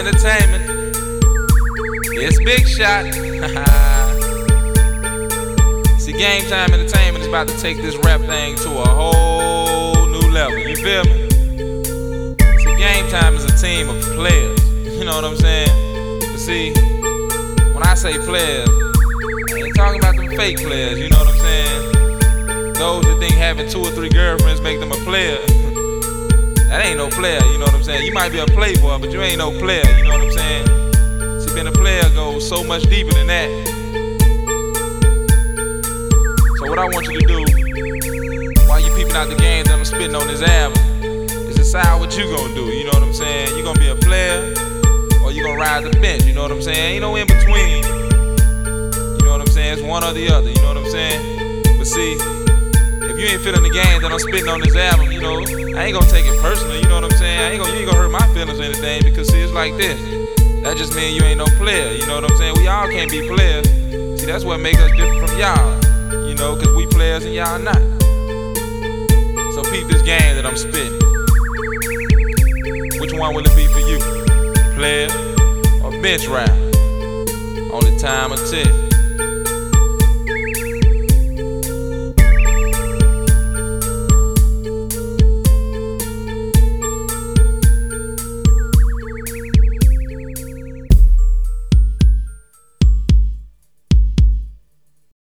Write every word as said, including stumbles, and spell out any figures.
Entertainment. It's Big Shot. See, Game Time Entertainment is about to take this rap thing to a whole new level. You feel me? See, Game Time is a team of players. You know what I'm saying? But see, when I say players, I ain't talking about them fake players. You know what I'm saying? Those that think having two or three girlfriends make them a player. That ain't no player, you know what I'm saying? You might be a playboy, but you ain't no player, you know what I'm saying? See, being a player goes so much deeper than that. So what I want you to do, while you peeping out the game that I'm spitting on this album, is decide what you gonna do, you know what I'm saying? You gonna be a player, or you gonna ride the bench, you know what I'm saying? Ain't no in between, you know what I'm saying? It's one or the other, you know what I'm saying? But see, if you ain't feeling the game that I'm spitting on this album, you know, I ain't gonna take it personal, you know what I'm saying? I ain't gonna, you ain't gonna hurt my feelings or anything, because see, it's like this. That just means you ain't no player, you know what I'm saying? We all can't be players. See, that's what make us different from y'all, you know, because we players and y'all not. So peep this game that I'm spitting. Which one will it be for you? Player or bench rap? Only time will tell.